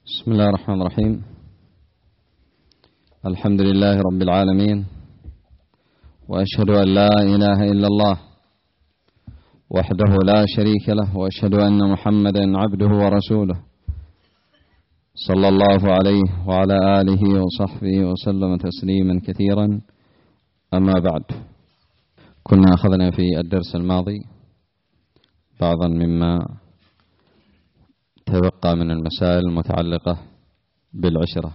بسم الله الرحمن الرحيم. الحمد لله رب العالمين، وأشهد أن لا إله إلا الله وحده لا شريك له، وأشهد أن محمدا عبده ورسوله صلى الله عليه وعلى آله وصحبه وسلم تسليما كثيرا. أما بعد، كنا أخذنا في الدرس الماضي بعضا مما تبقى من المسائل المتعلقة بالعشرة.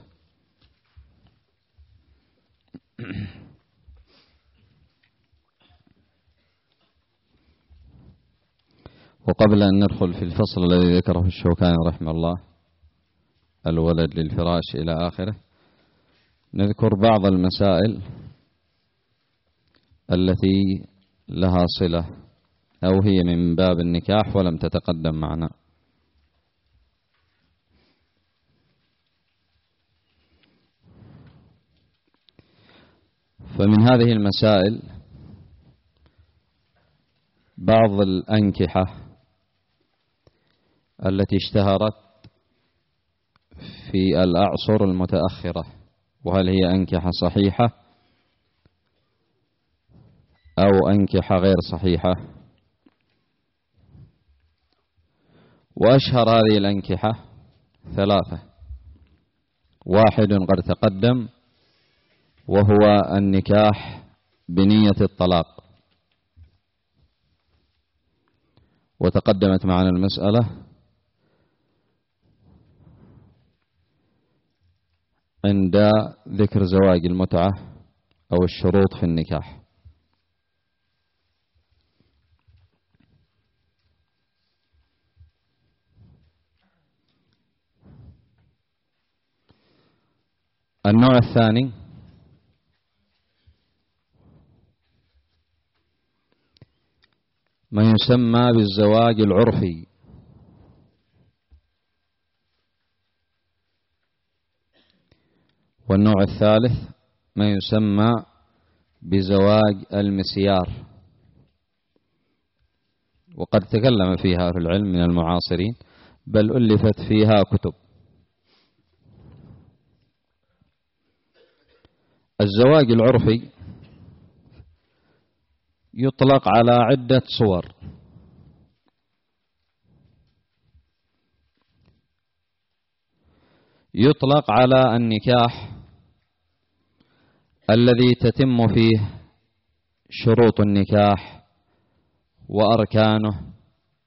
وقبل أن ندخل في الفصل الذي ذكره الشوكاني رحمه الله، الولد للفراش إلى آخره، نذكر بعض المسائل التي لها صلة أو هي من باب النكاح ولم تتقدم معنا. فمن هذه المسائل بعض الأنكحة التي اشتهرت في الأعصر المتأخرة، وهل هي أنكحة صحيحة أو أنكحة غير صحيحة. وأشهر هذه الأنكحة ثلاثة: واحد قد تقدم وهو النكاح بنية الطلاق، وتقدمت معنا المسألة عند ذكر زواج المتعة أو الشروط في النكاح. النوع الثاني ما يسمى بالزواج العرفي، والنوع الثالث ما يسمى بزواج المسيار، وقد تكلم فيها في العلم من المعاصرين، بل ألفت فيها كتب. الزواج العرفي يطلق على عدة صور. يطلق على النكاح الذي تتم فيه شروط النكاح وأركانه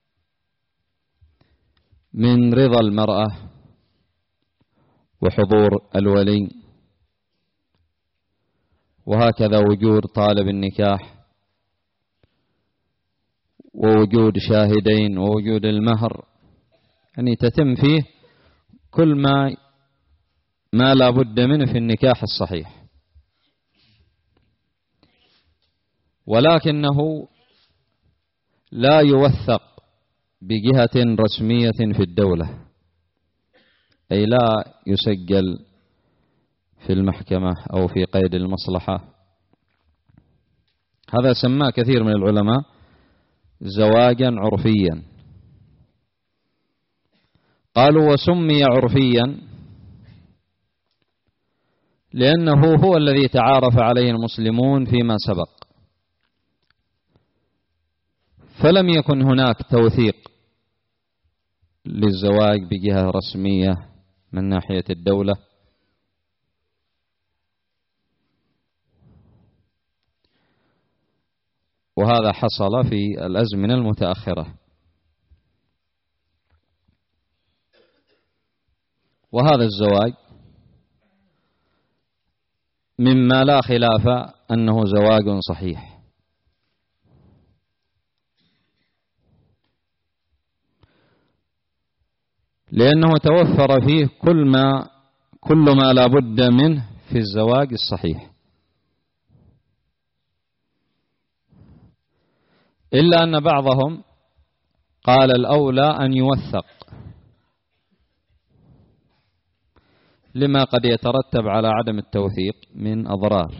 من رضا المرأة وحضور الولي، وهكذا وجود طالب النكاح ووجود شاهدين ووجود المهر، يعني تتم فيه كل ما لا بد منه في النكاح الصحيح. ولكنه لا يوثق بجهة رسمية في الدولة، أي لا يسجل في المحكمة أو في قيد المصلحة. هذا سماه كثير من العلماء زواجا عرفيا. قالوا وسمي عرفيا لأنه هو الذي تعارف عليه المسلمون فيما سبق، فلم يكن هناك توثيق للزواج بجهة رسمية من ناحية الدولة، وهذا حصل في الأزمنة المتأخرة. وهذا الزواج مما لا خلاف أنه زواج صحيح، لأنه توفر فيه كل ما لا بد منه في الزواج الصحيح، إلا أن بعضهم قال الأولى أن يوثق لما قد يترتب على عدم التوثيق من أضرار.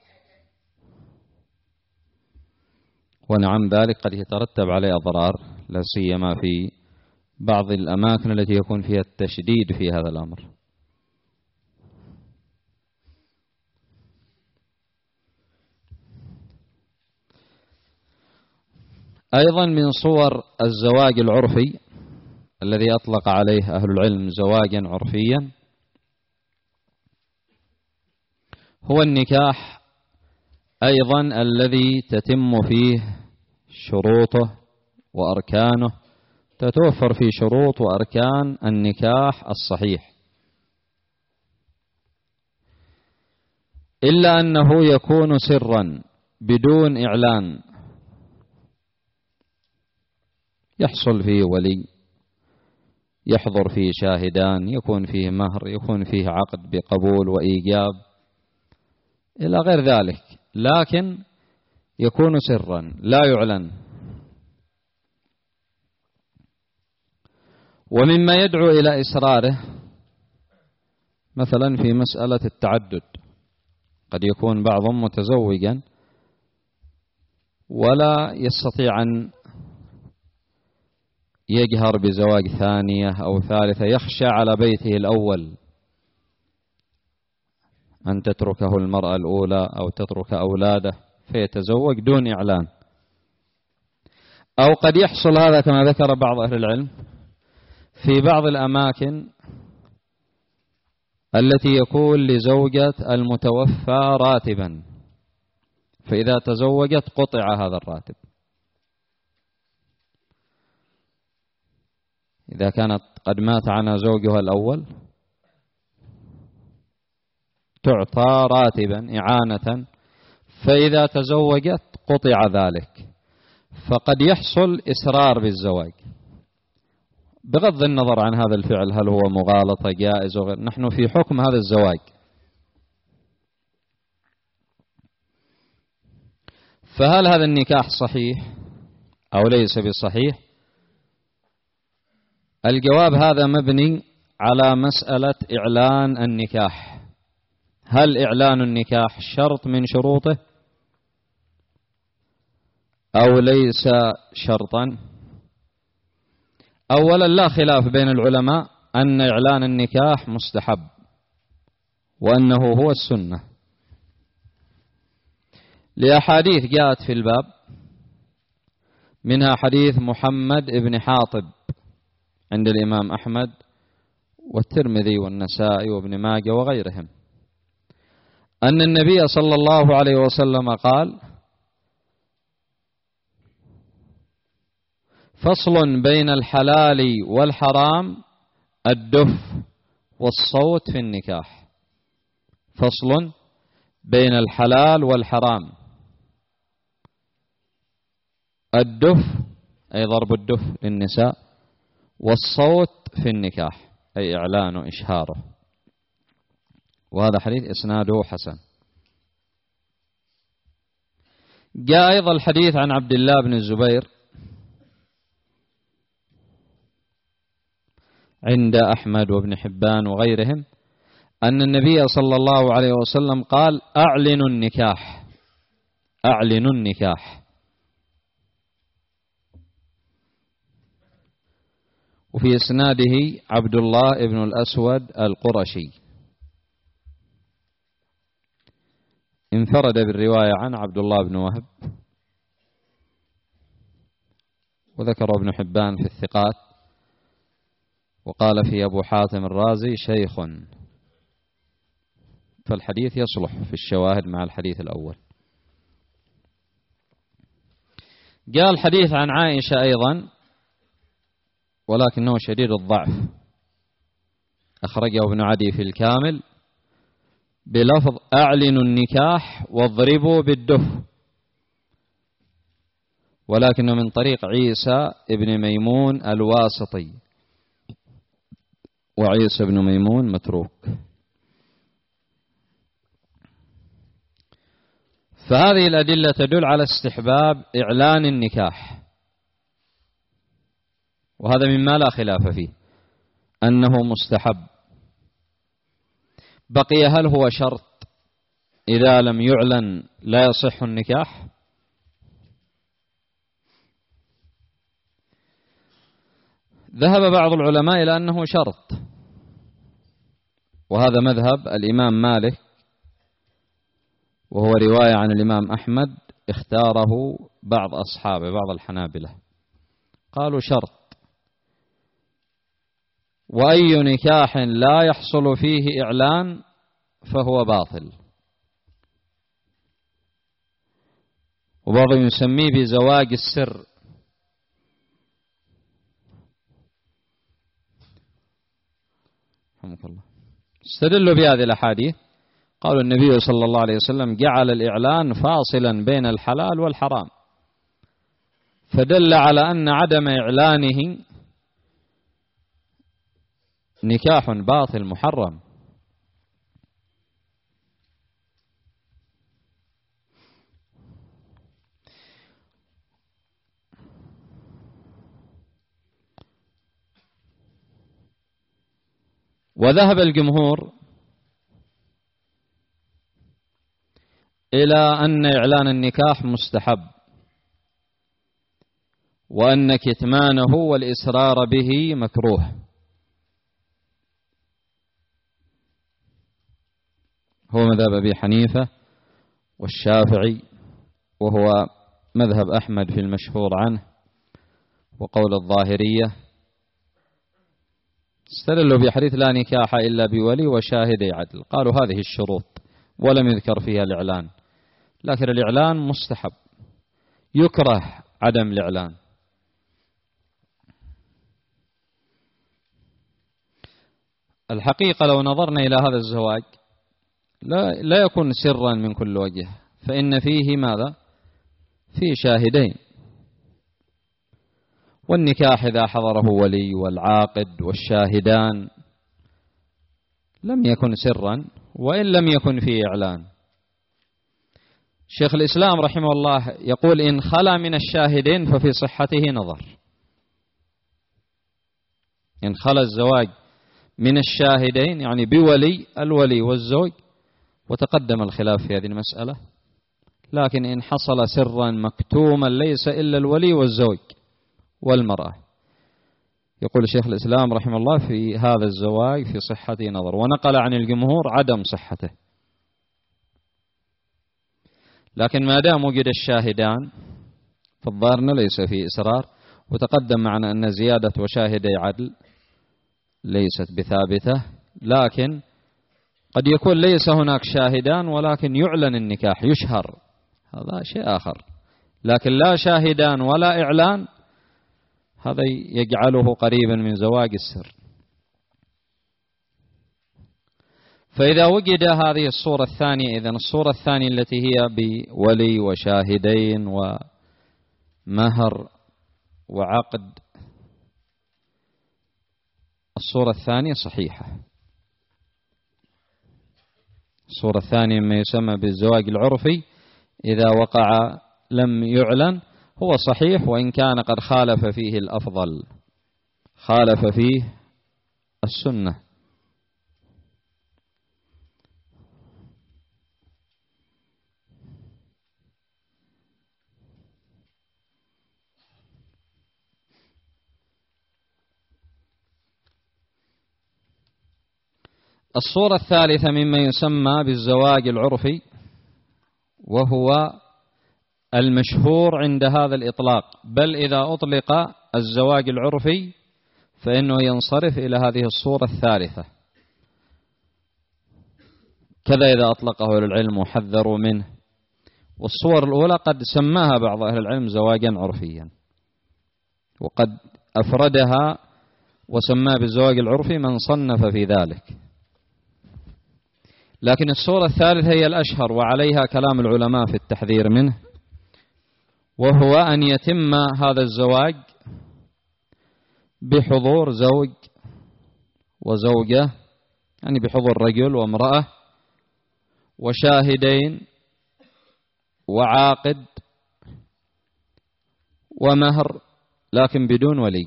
ونعم ذلك قد يترتب عليه أضرار لا سيما في بعض الأماكن التي يكون فيها التشديد في هذا الأمر. أيضا من صور الزواج العرفي الذي أطلق عليه أهل العلم زواجا عرفيا هو النكاح أيضا الذي تتم فيه شروطه وأركانه، تتوفر في شروط وأركان النكاح الصحيح، إلا أنه يكون سرا بدون إعلان، يحصل فيه ولي، يحضر فيه شاهدان، يكون فيه مهر، يكون فيه عقد بقبول وإيجاب إلى غير ذلك، لكن يكون سرا لا يعلن. ومما يدعو إلى إسراره مثلا في مسألة التعدد، قد يكون بعضهم متزوجا ولا يستطيع أن يجهر بزواج ثانية أو ثالثة، يخشى على بيته الأول أن تتركه المرأة الأولى أو تترك أولاده فيتزوج دون إعلان. أو قد يحصل هذا كما ذكر بعض أهل العلم في بعض الأماكن التي يكون لزوجة المتوفى راتبا، فإذا تزوجت قطع هذا الراتب. إذا كانت قد مات عنها زوجها الأول تعطى راتبا إعانة، فإذا تزوجت قطع ذلك. فقد يحصل إسرار بالزواج بغض النظر عن هذا الفعل هل هو مغالطة جائز وغير، نحن في حكم هذا الزواج. فهل هذا النكاح صحيح أو ليس بصحيح؟ الجواب هذا مبني على مسألة إعلان النكاح. هل إعلان النكاح شرط من شروطه أو ليس شرطا؟ أولا لا خلاف بين العلماء أن إعلان النكاح مستحب وأنه هو السنة، لأحاديث جاءت في الباب، منها حديث محمد بن حاطب عند الإمام أحمد والترمذي والنسائي وابن ماجه وغيرهم، أن النبي صلى الله عليه وسلم قال: فصل بين الحلال والحرام الدف والصوت في النكاح. فصل بين الحلال والحرام الدف أي ضرب الدف للنساء، والصوت في النكاح أي إعلان وإشهاره. وهذا حديث إسناده حسن. جاء أيضا الحديث عن عبد الله بن الزبير عند أحمد وابن حبان وغيرهم أن النبي صلى الله عليه وسلم قال: أعلنوا النكاح، أعلنوا النكاح. وفي إسناده عبد الله بن الأسود القرشي، انفرد بالرواية عن عبد الله بن وهب، وذكر ابن حبان في الثقات، وقال في أبو حاتم الرازي شيخ، فالحديث يصلح في الشواهد مع الحديث الأول. جاء الحديث عن عائشة أيضا ولكنه شديد الضعف، أخرجه ابن عدي في الكامل بلفظ: أعلنوا النكاح واضربوا بالدف، ولكنه من طريق عيسى ابن ميمون الواسطي، وعيسى بن ميمون متروك. فهذه الأدلة تدل على استحباب إعلان النكاح، وهذا مما لا خلاف فيه أنه مستحب. بقي هل هو شرط إذا لم يعلن لا يصح النكاح؟ ذهب بعض العلماء إلى أنه شرط، وهذا مذهب الإمام مالك، وهو رواية عن الإمام أحمد اختاره بعض أصحابه بعض الحنابلة، قالوا شرط. وأي نكاح لا يحصل فيه إعلان فهو باطل، وبعضهم يسميه بزواج السر. رحمك الله. استدلوا بهذه الأحاديث، قالوا النبي صلى الله عليه وسلم جعل الإعلان فاصلا بين الحلال والحرام، فدل على أن عدم إعلانه نكاح باطل محرم. وذهب الجمهور إلى أن إعلان النكاح مستحب، وأن كتمانه والإسرار به مكروه. هو مذهب أبي حنيفة والشافعي، وهو مذهب أحمد في المشهور عنه، وقول الظاهرية. استدلوا بحديث لا نكاح إلا بولي وشاهدي عدل، قالوا هذه الشروط ولم يذكر فيها الإعلان، لكن الإعلان مستحب، يكره عدم الإعلان. الحقيقة لو نظرنا إلى هذا الزواج لا يكون سرا من كل وجه، فإن فيه ماذا؟ فيه شاهدين، والنكاح إذا حضره ولي والعاقد والشاهدان لم يكن سرا، وإن لم يكن فيه إعلان. شيخ الإسلام رحمه الله يقول إن خلا من الشاهدين ففي صحته نظر. إن خلا الزواج من الشاهدين يعني بولي الولي والزوج، وتقدم الخلاف في هذه المسألة، لكن إن حصل سرا مكتوما ليس إلا الولي والزوج والمرأة، يقول شيخ الإسلام رحمه الله في هذا الزواج في صحته نظر، ونقل عن الجمهور عدم صحته. لكن ما دام وجد الشاهدان فالظاهر ليس فيه إسرار، وتقدم معنا أن زيادة وشاهدي عدل ليست بثابتة، لكن قد يكون ليس هناك شاهدان ولكن يعلن النكاح يشهر، هذا شيء آخر. لكن لا شاهدان ولا إعلان، هذا يجعله قريبا من زواج السر. فإذا وجد هذه الصورة الثانية، إذن الصورة الثانية التي هي بولي وشاهدين ومهر وعقد، الصورة الثانية صحيحة. الصورة الثانية ما يسمى بالزواج العرفي إذا وقع لم يعلن هو صحيح، وإن كان قد خالف فيه الأفضل، خالف فيه السنة. الصورة الثالثة مما يسمى بالزواج العرفي، وهو المشهور عند هذا الإطلاق، بل إذا أطلق الزواج العرفي فإنه ينصرف إلى هذه الصورة الثالثة، كذا إذا أطلقه أهل العلم وحذروا منه. والصور الأولى قد سماها بعض أهل العلم زواجا عرفيا، وقد أفردها وسماها بالزواج العرفي من صنف في ذلك. لكن الصورة الثالثة هي الأشهر، وعليها كلام العلماء في التحذير منه، وهو أن يتم هذا الزواج بحضور زوج وزوجة، يعني بحضور رجل وامرأة وشاهدين وعاقد ومهر، لكن بدون ولي.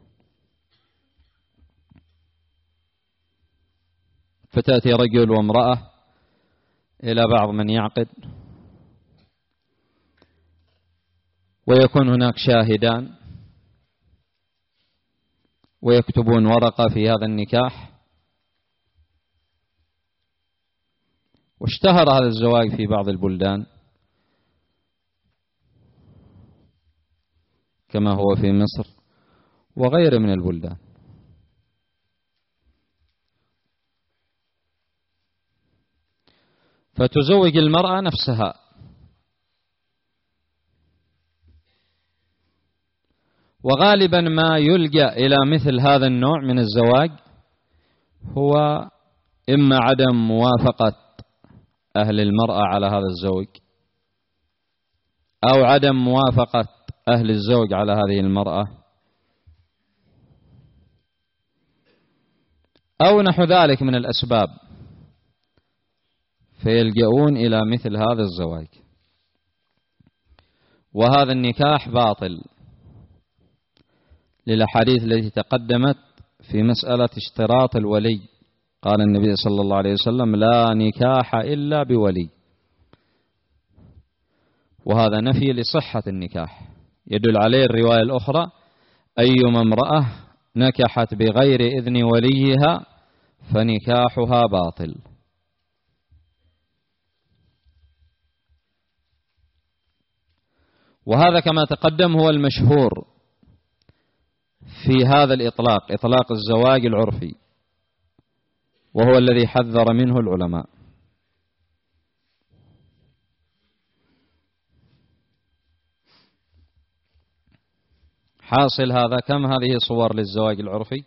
فتأتي رجل وامرأة إلى بعض من يعقد، ويكون هناك شاهدان، ويكتبون ورقة في هذا النكاح. واشتهر هذا الزواج في بعض البلدان كما هو في مصر وغيره من البلدان. فتزوج المرأة نفسها، وغالبا ما يلجأ إلى مثل هذا النوع من الزواج هو إما عدم موافقة أهل المرأة على هذا الزوج، أو عدم موافقة أهل الزوج على هذه المرأة، أو نحو ذلك من الأسباب، فيلجؤون إلى مثل هذا الزواج. وهذا النكاح باطل للأحاديث التي تقدمت في مسألة اشتراط الولي. قال النبي صلى الله عليه وسلم: لا نكاح إلا بولي. وهذا نفي لصحة النكاح. يدل عليه الرواية الأخرى: أيما امرأة نكحت بغير إذن وليها فنكاحها باطل. وهذا كما تقدم هو المشهور في هذا الإطلاق، إطلاق الزواج العرفي، وهو الذي حذر منه العلماء. حاصل هذا كم هذه صور للزواج العرفي؟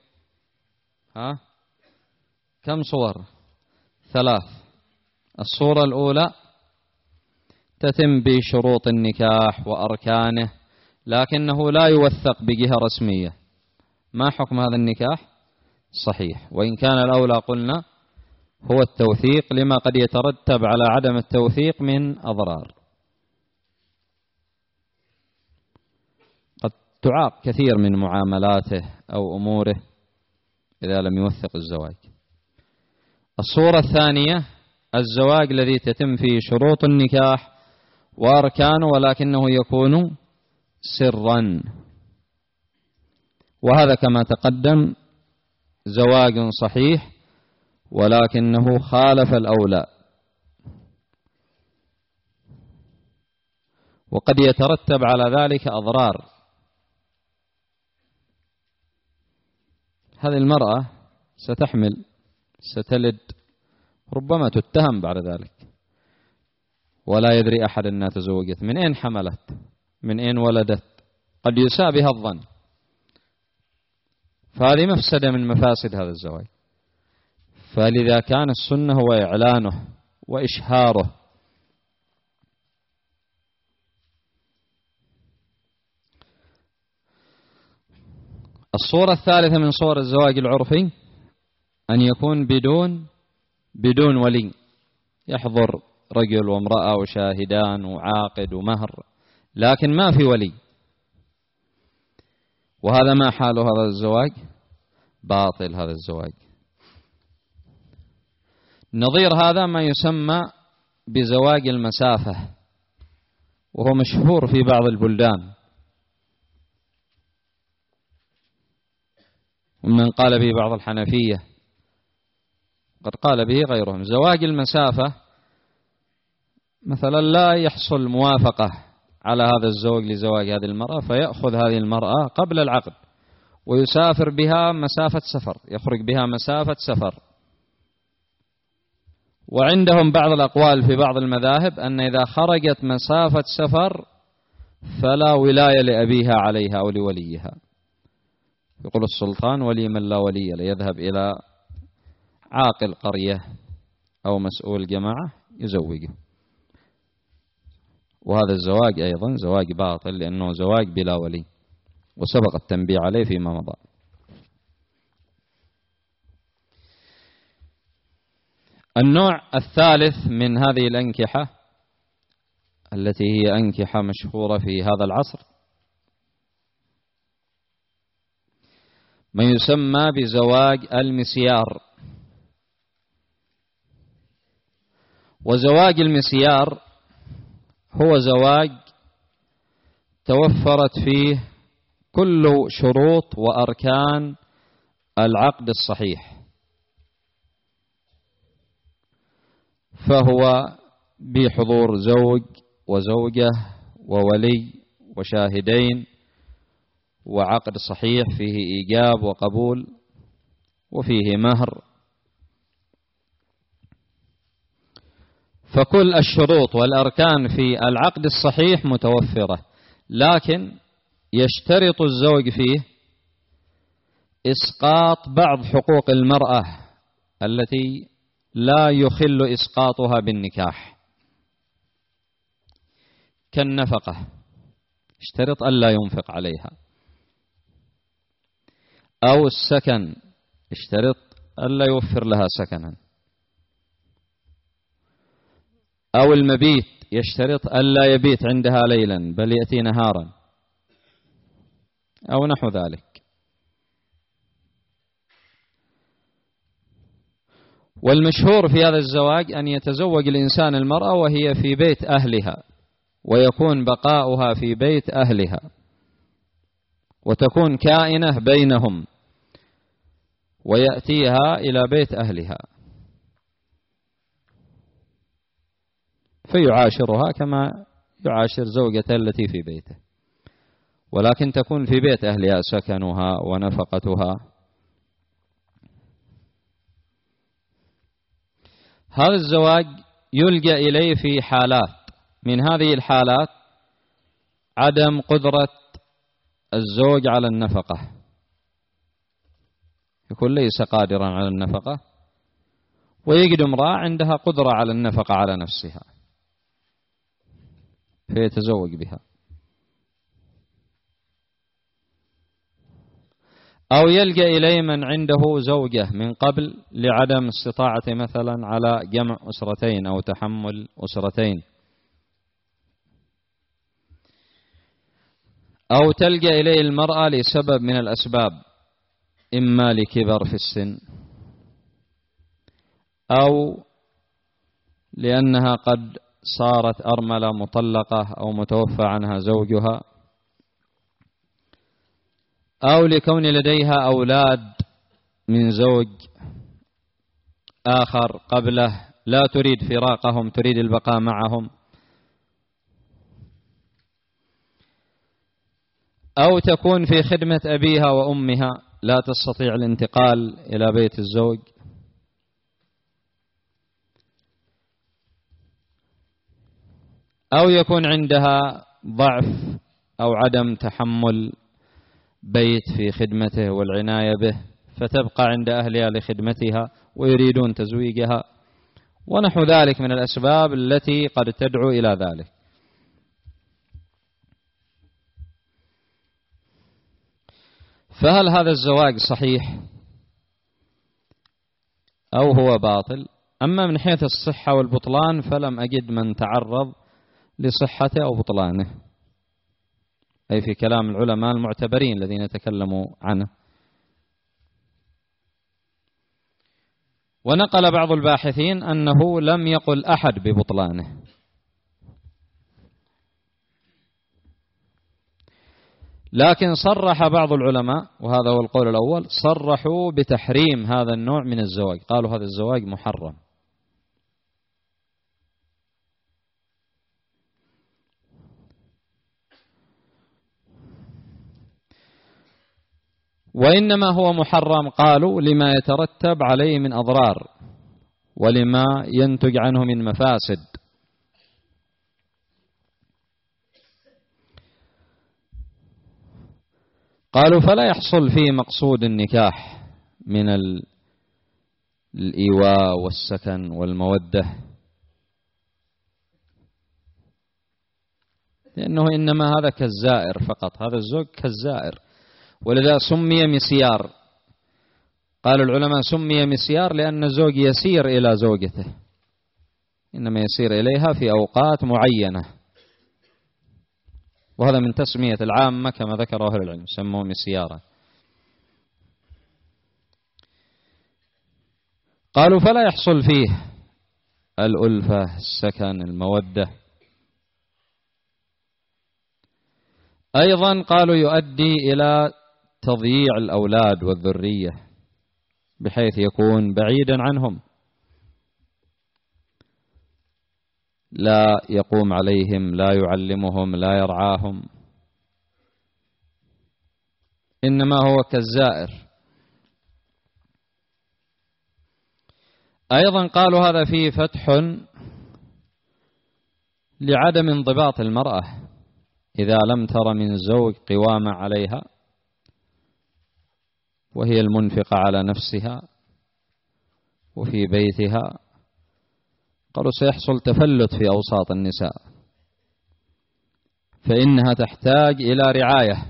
كم صور؟ 3. الصورة الأولى تتم بشروط النكاح وأركانه، لكنه لا يوثق بجهة رسمية. ما حكم هذا النكاح؟ صحيح، وإن كان الأولى قلنا هو التوثيق، لما قد يترتب على عدم التوثيق من أضرار. قد تعاق كثير من معاملاته أو أموره إذا لم يوثق الزواج. الصورة الثانية الزواج الذي تتم فيه شروط النكاح وأركانه ولكنه يكون سرا، وهذا كما تقدم زواج صحيح ولكنه خالف الأولى، وقد يترتب على ذلك أضرار. هذه المرأة ستحمل، ستلد، ربما تتهم بعد ذلك ولا يدري أحد أنها تزوجت، من أين حملت، من أين ولدت، قد يساء بها الظن. فهذه مفسدة من مفاسد هذا الزواج. فلذا كان السنة هو إعلانه وإشهاره. الصورة الثالثة من صور الزواج العرفي أن يكون بدون ولي، يحضر رجل وامرأة وشاهدان وعاقد ومهر، لكن ما في ولي. وهذا ما حال هذا الزواج؟ باطل هذا الزواج. نظير هذا ما يسمى بزواج المسافة، وهو مشهور في بعض البلدان، ومن قال به بعض الحنفية، قد قال به غيرهم. زواج المسافة مثلا لا يحصل موافقة على هذا الزوج لزواج هذه المرأة، فيأخذ هذه المرأة قبل العقد ويسافر بها مسافة سفر، يخرج بها مسافة سفر. وعندهم بعض الأقوال في بعض المذاهب أن إذا خرجت مسافة سفر فلا ولاية لأبيها عليها أو لوليها. يقول السلطان: ولي من لا ولي له، يذهب إلى عاقل قرية أو مسؤول جماعة يزوجه. وهذا الزواج أيضا زواج باطل، لأنه زواج بلا ولي، وسبق التنبيه عليه فيما مضى. النوع الثالث من هذه الأنكحة التي هي أنكحة مشهورة في هذا العصر ما يسمى بزواج المسيار. وزواج المسيار هو زواج توفرت فيه كل شروط وأركان العقد الصحيح فهو بحضور زوج وزوجة وولي وشاهدين، وعقد صحيح فيه إيجاب وقبول وفيه مهر. فكل الشروط والأركان في العقد الصحيح متوفرة، لكن يشترط الزوج فيه إسقاط بعض حقوق المرأة التي لا يخل إسقاطها بالنكاح، كالنفقة، اشترط ألا ينفق عليها، أو السكن، اشترط ألا يوفر لها سكنا، أو المبيت، يشترط ألا يبيت عندها ليلا بل يأتي نهارا، أو نحو ذلك. والمشهور في هذا الزواج أن يتزوج الإنسان المرأة وهي في بيت أهلها، ويكون بقاؤها في بيت أهلها، وتكون كائنة بينهم، ويأتيها إلى بيت أهلها فيعاشرها كما يعاشر زوجته التي في بيته، ولكن تكون في بيت أهلها سكنها ونفقتها. هذا الزواج يلجأ إليه في حالات، من هذه الحالات عدم قدرة الزوج على النفقة، يكون ليس قادرا على النفقة، ويجد امرأة عندها قدرة على النفقة على نفسها فيتزوج بها. أو يلجأ إليه من عنده زوجة من قبل لعدم استطاعته مثلا على جمع أسرتين أو تحمل أسرتين، أو تلجأ إليه المرأة لسبب من الأسباب، إما لكبر في السن، أو لأنها قد صارت أرملة مطلقة أو متوفى عنها زوجها، أو لكون لديها أولاد من زوج آخر قبله لا تريد فراقهم، تريد البقاء معهم، أو تكون في خدمة أبيها وأمها لا تستطيع الانتقال إلى بيت الزوج، أو يكون عندها ضعف أو عدم تحمل بيت في خدمته والعناية به، فتبقى عند أهلها لخدمتها ويريدون تزويجها، ونحو ذلك من الأسباب التي قد تدعو إلى ذلك. فهل هذا الزواج صحيح أو هو باطل؟ أما من حيث الصحة والبطلان فلم أجد من تعرض لصحته أو بطلانه، أي في كلام العلماء المعتبرين الذين تكلموا عنه. ونقل بعض الباحثين أنه لم يقل أحد ببطلانه، لكن صرح بعض العلماء، وهذا هو القول الأول، صرحوا بتحريم هذا النوع من الزواج، قالوا هذا الزواج محرم. وإنما هو محرم قالوا لما يترتب عليه من أضرار ولما ينتج عنه من مفاسد. قالوا فلا يحصل فيه مقصود النكاح من الإيواء والسكن والمودة، لأنه إنما هذا كالزائر فقط، هذا الزوج كالزائر، ولذا سمي مسيار. قال العلماء سمي مسيار لأن الزوج يسير إلى زوجته، إنما يسير إليها في أوقات معينة، وهذا من تسمية العامة كما ذكر أهل العلم، سموه مسيارا. قالوا فلا يحصل فيه الألفة، السكن، المودة. أيضا قالوا يؤدي إلى تضييع الأولاد والذرية، بحيث يكون بعيدا عنهم، لا يقوم عليهم، لا يعلمهم، لا يرعاهم، إنما هو كالزائر. أيضا قالوا هذا فيه فتح لعدم انضباط المرأة إذا لم تر من زوج قوامة عليها وهي المنفقة على نفسها وفي بيتها، قالوا سيحصل تفلت في أوساط النساء، فإنها تحتاج إلى رعاية.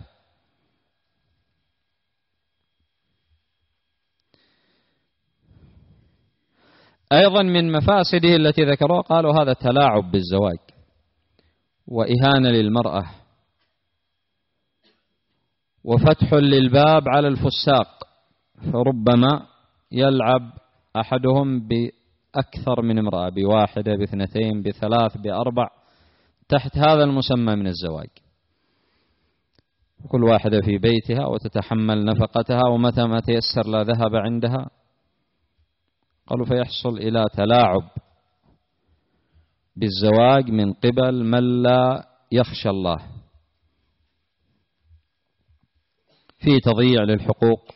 أيضا من مفاسده التي ذكروها قالوا هذا تلاعب بالزواج وإهانة للمرأة وفتح للباب على الفساق، فربما يلعب أحدهم بأكثر من امرأة، بواحدة، باثنتين، بثلاث، بأربع، تحت هذا المسمى من الزواج، كل واحدة في بيتها وتتحمل نفقتها، ومتى ما تيسر لا ذهب عندها. قالوا فيحصل إلى تلاعب بالزواج من قبل من لا يخشى الله، في تضييع للحقوق.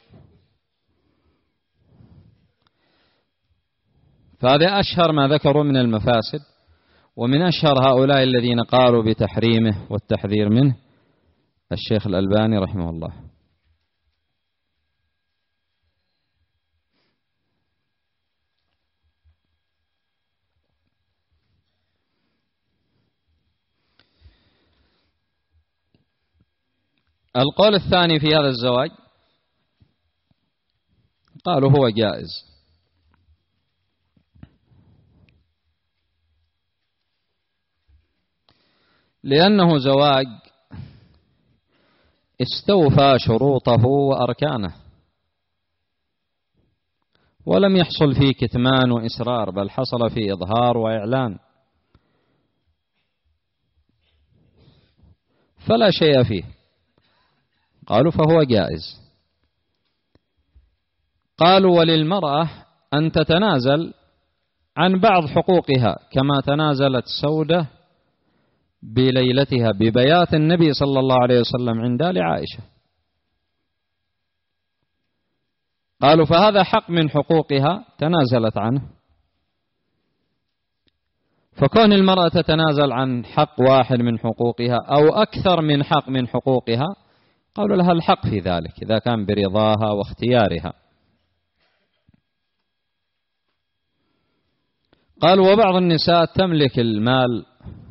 فهذا أشهر ما ذكروا من المفاسد. ومن أشهر هؤلاء الذين قالوا بتحريمه والتحذير منه الشيخ الألباني رحمه الله. القول الثاني في هذا الزواج قالوا هو جائز، لأنه زواج استوفى شروطه وأركانه، ولم يحصل فيه كتمان وإسرار، بل حصل فيه إظهار وإعلان، فلا شيء فيه. قالوا فهو جائز. قالوا وللمرأة أن تتنازل عن بعض حقوقها كما تنازلت سودة بليلتها ببيات النبي صلى الله عليه وسلم عند لعائشة. قالوا فهذا حق من حقوقها تنازلت عنه، فكون المرأة تتنازل عن حق واحد من حقوقها أو أكثر من حق من حقوقها قالوا لها الحق في ذلك إذا كان برضاها واختيارها. قالوا وبعض النساء تملك المال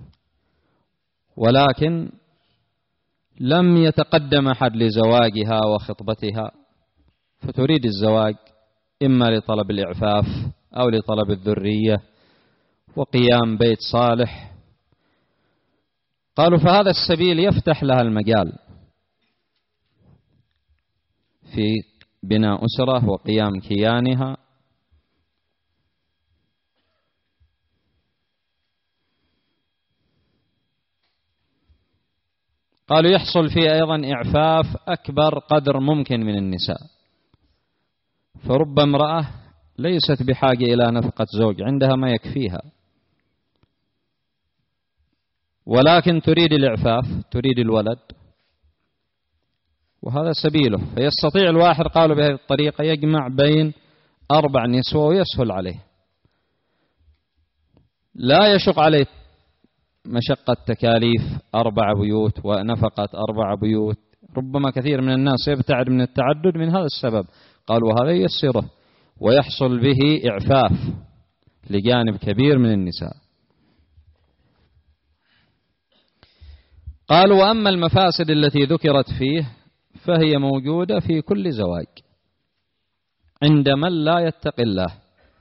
ولكن لم يتقدم أحد لزواجها وخطبتها، فتريد الزواج إما لطلب الإعفاف أو لطلب الذرية وقيام بيت صالح. قالوا فهذا السبيل يفتح لها المجال في بناء أسرة وقيام كيانها. قالوا يحصل فيه أيضا إعفاف أكبر قدر ممكن من النساء، فرب امرأة ليست بحاجة إلى نفقة زوج، عندها ما يكفيها، ولكن تريد الإعفاف، تريد الولد، وهذا سبيله. فيستطيع الواحد قالوا بهذه الطريقة يجمع بين 4 نسوة ويسهل عليه، لا يشق عليه مشقة تكاليف 4 بيوت ونفقة 4 بيوت. ربما كثير من الناس يبتعد من التعدد من هذا السبب. قالوا هذا ييسره ويحصل به إعفاف لجانب كبير من النساء. قالوا وأما المفاسد التي ذكرت فيه فهي موجودة في كل زواج عند من لا يتقي الله.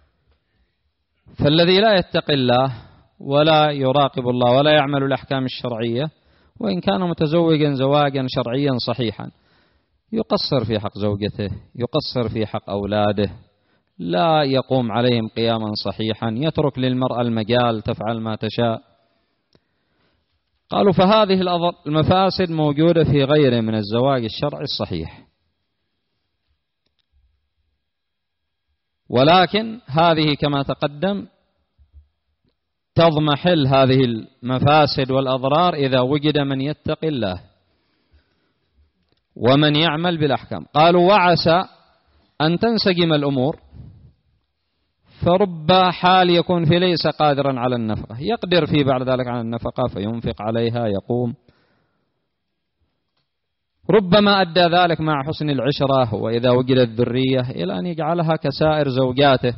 فالذي لا يتقي الله ولا يراقب الله ولا يعمل الأحكام الشرعية، وإن كان متزوجا زواجا شرعيا صحيحا، يقصر في حق زوجته، يقصر في حق أولاده، لا يقوم عليهم قياما صحيحا، يترك للمرأة المجال تفعل ما تشاء. قالوا فهذه المفاسد موجودة في غيره من الزواج الشرعي الصحيح. ولكن هذه كما تقدم تضمحل هذه المفاسد والأضرار إذا وجد من يتقي الله ومن يعمل بالأحكام. قالوا وعسى أن تنسجم الأمور، فرب حال يكون في ليس قادرا على النفقة، يقدر في بعد ذلك على النفقة فينفق عليها يقوم، ربما أدى ذلك مع حسن العشرة وإذا وجدت ذرية إلى أن يجعلها كسائر زوجاته.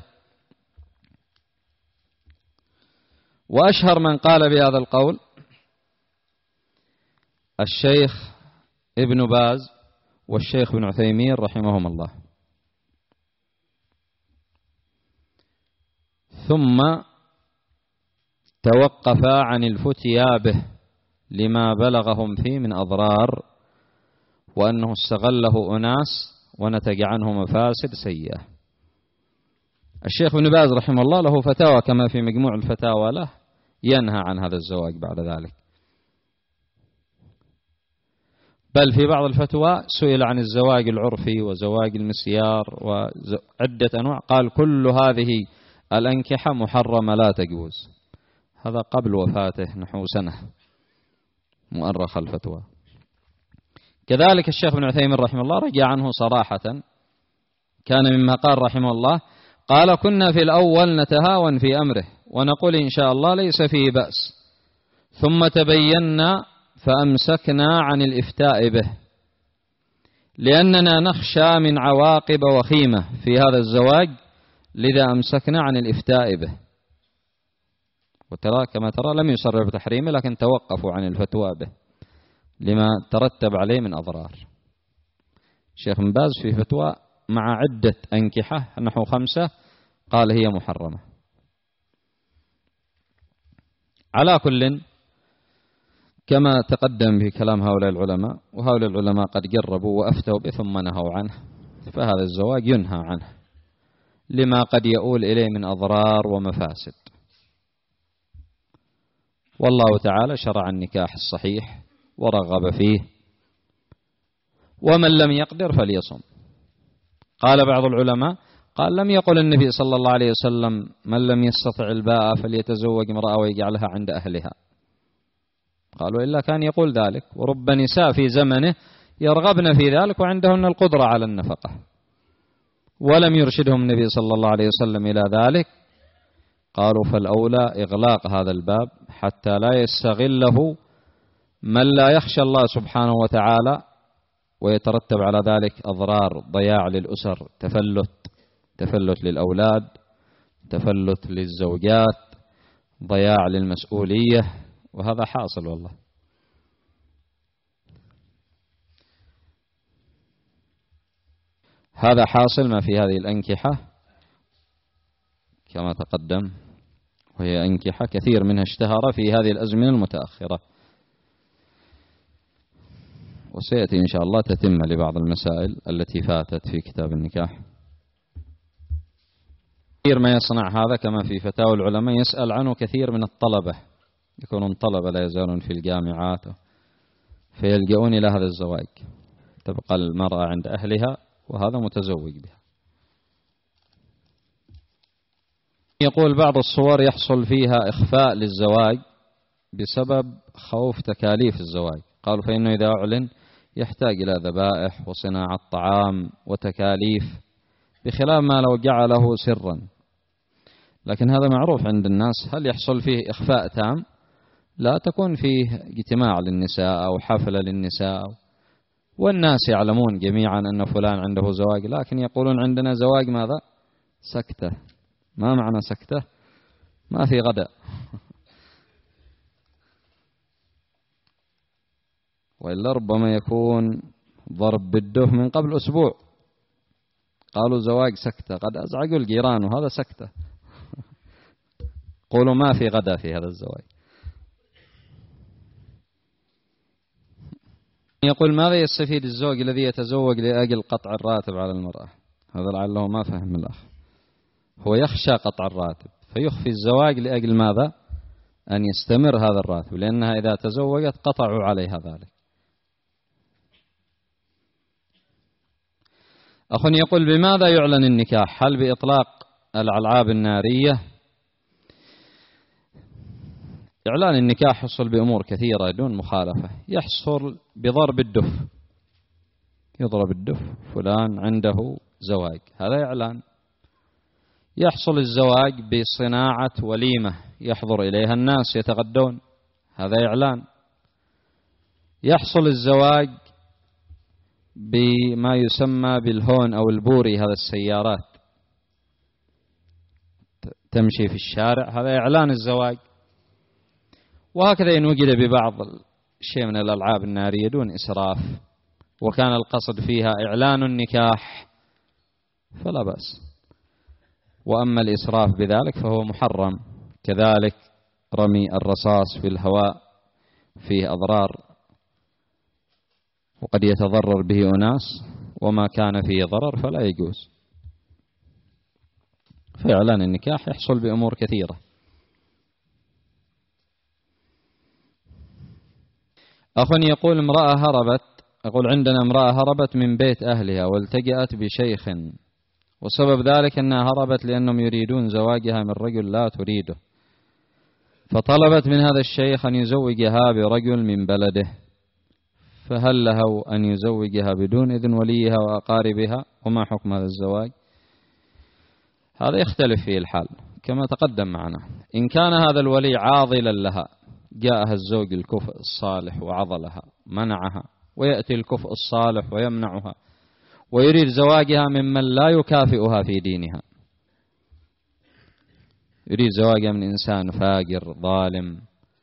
وأشهر من قال بهذا القول الشيخ ابن باز والشيخ ابن عثيمين رحمهم الله. ثم توقفا عن الفتيا به لما بلغهم فيه من أضرار، وأنه استغله أناس ونتج عنه مفاسد سيئة. الشيخ ابن باز رحمه الله له فتاوى كما في مجموع الفتاوى له ينهى عن هذا الزواج بعد ذلك، بل في بعض الفتوى سئل عن الزواج العرفي وزواج المسيار وعدة أنواع، قال كل هذه الأنكحة محرمة لا تجوز. هذا قبل وفاته نحو سنة مؤرخ الفتوى. كذلك الشيخ ابن عثيمين رحمه الله رجع عنه صراحة، كان مما قال رحمه الله قال كنا في الأول نتهاون في أمره ونقول إن شاء الله ليس فيه بأس، ثم تبينا فأمسكنا عن الإفتاء به لأننا نخشى من عواقب وخيمة في هذا الزواج، لذا أمسكنا عن الإفتاء به. وترى كما ترى لم يصرح بتحريمه، لكن توقفوا عن الفتوى به لما ترتب عليه من أضرار. الشيخ بن باز في فتوى مع عدة أنكحة نحو 5 قال هي محرمة. على كل كما تقدم في كلام هؤلاء العلماء، وهؤلاء العلماء قد جربوا وأفتوا به ثم نهوا عنه، فهذا الزواج ينهى عنه لما قد يؤول إليه من أضرار ومفاسد. والله تعالى شرع النكاح الصحيح ورغب فيه، ومن لم يقدر فليصم. قال بعض العلماء قال لم يقل النبي صلى الله عليه وسلم من لم يستطع الباءة فليتزوج امرأة ويجعلها عند أهلها، قالوا إلا كان يقول ذلك، ورب نساء في زمنه يرغبن في ذلك وعندهن القدرة على النفقة، ولم يرشدهم النبي صلى الله عليه وسلم إلى ذلك. قالوا فالأولى إغلاق هذا الباب حتى لا يستغله من لا يخشى الله سبحانه وتعالى ويترتب على ذلك أضرار، ضياع للأسر، تفلت للأولاد، تفلت للزوجات، ضياع للمسؤولية، وهذا حاصل والله. هذا حاصل ما في هذه الأنكحة كما تقدم، وهي أنكحة كثير منها اشتهر في هذه الأزمنة المتأخرة، وسيأتي إن شاء الله تتم لبعض المسائل التي فاتت في كتاب النكاح. كثير ما يصنع هذا كما في فتاوى العلماء، يسأل عنه كثير من الطلبة، يكونون طلبة لا يزالون في الجامعات فيلجؤون إلى هذا الزواج، تبقى المرأة عند أهلها وهذا متزوج بها. يقول بعض الصور يحصل فيها إخفاء للزواج بسبب خوف تكاليف الزواج، قالوا فإنه إذا أعلن يحتاج إلى ذبائح وصناعة طعام وتكاليف، بخلاف ما لو جعله سرا. لكن هذا معروف عند الناس، هل يحصل فيه إخفاء تام؟ لا، تكون فيه اجتماع للنساء أو حفلة للنساء والناس يعلمون جميعا أن فلان عنده زواج، لكن يقولون عندنا زواج ماذا؟ سكتة. ما معنى سكتة؟ ما في غداء وإلا ربما يكون ضرب بالدف من قبل أسبوع، قالوا زواج سكتة، قد أزعجوا الجيران وهذا سكتة قولوا ما في غداء في هذا الزواج. يقول ماذا يستفيد الزوج الذي يتزوج لأجل قطع الراتب على المرأة؟ هذا لعله ما فهم الأخ، هو يخشى قطع الراتب فيخفي الزواج لأجل ماذا؟ أن يستمر هذا الراتب، لأنها إذا تزوجت قطعوا عليها ذلك. أخ يقول: بماذا يعلن النكاح؟ هل بإطلاق الألعاب النارية؟ إعلان النكاح يحصل بأمور كثيرة دون مخالفة. يحصل بضرب الدف، يضرب الدف فلان عنده زواج، هذا إعلان. يحصل الزواج بصناعة وليمة يحضر إليها الناس يتغدون، هذا إعلان. يحصل الزواج بما يسمى بالهون أو البوري، هذا السيارات تمشي في الشارع، هذا إعلان الزواج. وهكذا إن وجد ببعض شيء من الألعاب النارية دون إسراف وكان القصد فيها إعلان النكاح فلا بأس. وأما الإسراف بذلك فهو محرم. كذلك رمي الرصاص في الهواء فيه أضرار وقد يتضرر به أناس، وما كان فيه ضرر فلا يجوز. فإعلان النكاح يحصل بأمور كثيرة. أخ يقول: امرأة هربت، أقول عندنا امرأة هربت من بيت أهلها والتجأت بشيخ، وسبب ذلك أنها هربت لأنهم يريدون زواجها من رجل لا تريده، فطلبت من هذا الشيخ أن يزوجها برجل من بلده، فهل له أن يزوجها بدون إذن وليها وأقاربها؟ وما حكم هذا الزواج؟ هذا يختلف فيه الحال كما تقدم معنا. إن كان هذا الولي عاضلا لها، جاءها الزوج الكفء الصالح وعضلها منعها، ويأتي الكفء الصالح ويمنعها ويريد زواجها ممن لا يكافئها في دينها، يريد زواجها من إنسان فاجر ظالم،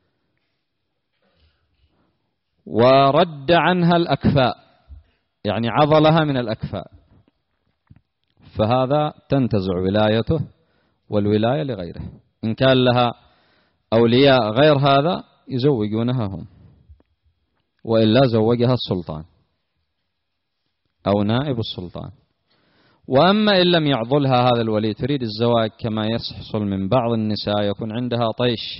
ورد عنها الأكفاء، يعني عضلها من الأكفاء، فهذا تنتزع ولايته والولاية لغيره. إن كان لها أولياء غير هذا يزوجونها هم، وإلا زوجها السلطان أو نائب السلطان. وأما إن لم يعضلها هذا الولي، تريد الزواج كما يحصل من بعض النساء، يكون عندها طيش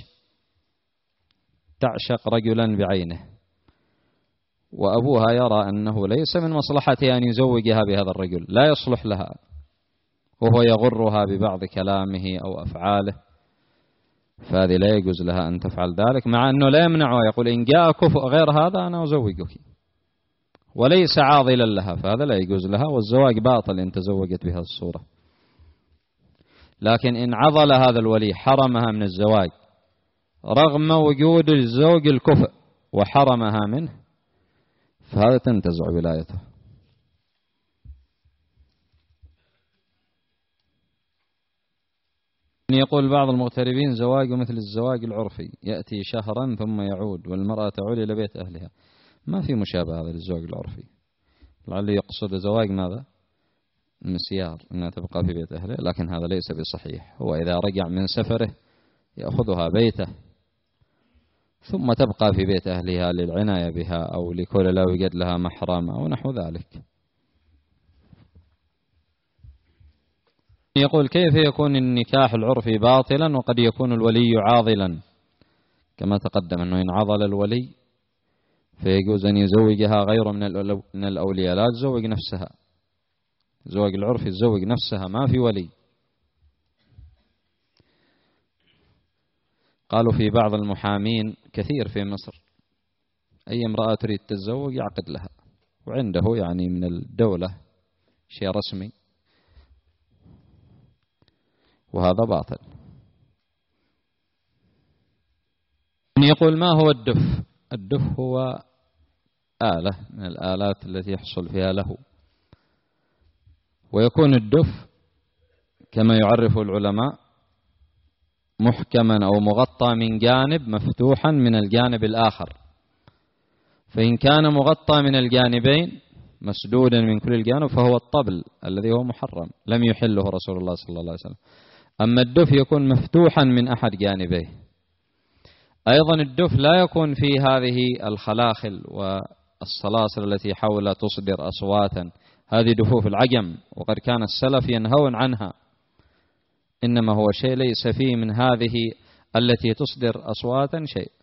تعشق رجلا بعينه، وأبوها يرى أنه ليس من مصلحتها أن يزوجها بهذا الرجل، لا يصلح لها، وهو يغرها ببعض كلامه أو أفعاله، فهذه لا يجوز لها أن تفعل ذلك، مع أنه لا يمنعها، يقول إن جاء كفء غير هذا أنا أزوجك، وليس عاضلا لها، فهذا لا يجوز لها، والزواج باطل إن تزوجت بهذه الصورة. لكن إن عضل هذا الولي حرمها من الزواج رغم وجود الزوج الكفء وحرمها منه، فهذا تنتزع ولايته. يقول بعض المغتربين: زواجه مثل الزواج العرفي، يأتي شهرا ثم يعود والمرأة تعود إلى بيت أهلها. ما في مشابهة هذا للزواج العرفي، لعله يقصد زواج ماذا؟ مسيار، أنها تبقى في بيت أهله، لكن هذا ليس بصحيح. هو إذا رجع من سفره يأخذها بيته ثم تبقى في بيت أهلها للعناية بها أو لكل لا يوجد لها محرم أو نحو ذلك. يقول: كيف يكون النكاح العرفي باطلا وقد يكون الولي عاضلا؟ كما تقدم أنه إن عضل الولي فيجوز أن يزوجها غيره من الأولياء، لا تزوج نفسها. زواج العرفي تزوج نفسها، ما في ولي. قالوا في بعض المحامين كثير في مصر، أي امرأة تريد تتزوج يعقد لها، وعنده يعني من الدولة شيء رسمي، وهذا باطل. يقول: ما هو الدف؟ الدف هو آلة من الآلات التي يحصل فيها له، ويكون الدف كما يعرف العلماء محكما أو مغطى من جانب مفتوحا من الجانب الآخر، فإن كان مغطى من الجانبين مسدودا من كل الجانب فهو الطبل الذي هو محرم، لم يحله رسول الله صلى الله عليه وسلم. أما الدف يكون مفتوحا من أحد جانبيه. أيضا الدف لا يكون في هذه الخلاخل والصلاصل التي حول تصدر أصواتا، هذه دفوف العجم، وقد كان السلف ينهون عنها، إنما هو شيء ليس فيه من هذه التي تصدر أصواتا شيء.